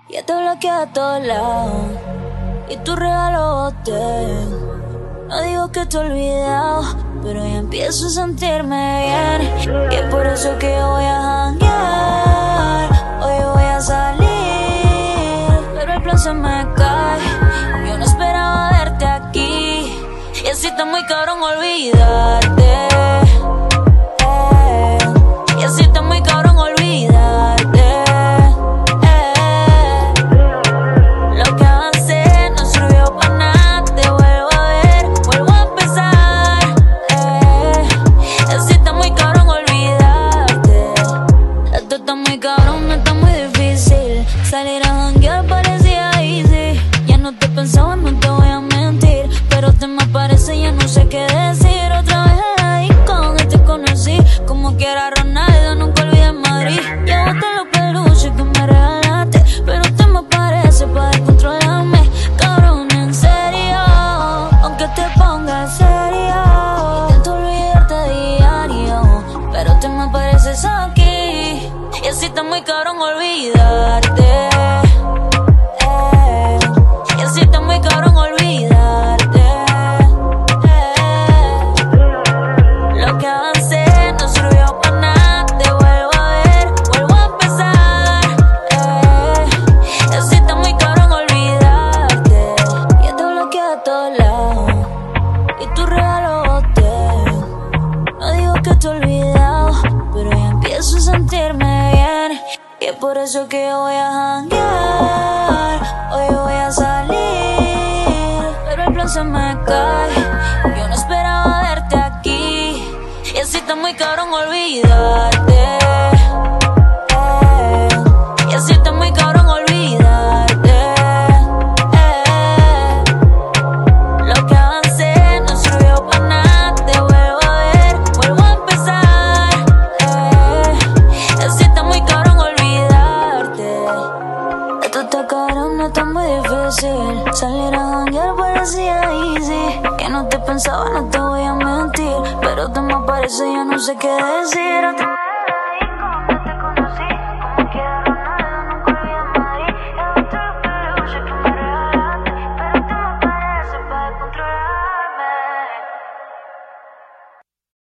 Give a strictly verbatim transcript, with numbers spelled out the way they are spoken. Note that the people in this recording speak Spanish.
Ya te bloqueé a todos lados y tu regalo boté. No digo que te he olvidado, pero ya empiezo a sentirme bien. Que por eso que voy a janguear, hoy voy a salir, pero el plan se me cae. Yo no esperaba verte aquí, y así está muy cabrón olvidarte. eh, Y así está muy cabrón olvidarte. eh. Lo que avancé no sirvió para nada, te vuelvo a ver, vuelvo a empezar. eh. Y así está muy cabrón olvidarte. Esto está muy cabrón, no está muy difícil. Salir a janguear parecía easy. Ya no te pensaba, no te voy a mentir, pero te me aparece, ya no sé qué decir. Otra vez ahí con donde te conocí, como quiera Ronaldo, nunca olvidé Madrid. Llévate los peluches que me regalaste, pero te me aparece para descontrolarme. Cabrón, en serio, aunque te pongas serio, intento olvidarte diario, pero te me apareces aquí, y así está muy cabrón olvidarte. eh, Y así está muy cabrón olvidarte. eh. Lo que avancé no sirvió para nada, te vuelvo a ver, vuelvo a empezar. eh. Y así está muy cabrón olvidarte. Ya te bloqueé a todos lados y tu regalo boté. No digo que te he olvidado, pero ya empiezo a sentirme bien. Y es por eso que voy a janguear, hoy voy a salir, pero el plan se me cae. Yo no esperaba verte aquí, y así está muy cabrón olvidarte. eh. Y así está muy cabrón olvidarte. eh. Lo que avancé no sirvió para nada, te vuelvo a ver, vuelvo a empezar. eh. Y así está muy cabrón olvidarte. Esto está cabrón, no está muy difícil. Salir a janguear parecía easy. Que no te pensaba, no te voy a mentir, pero te me aparece, yo no sé qué decir.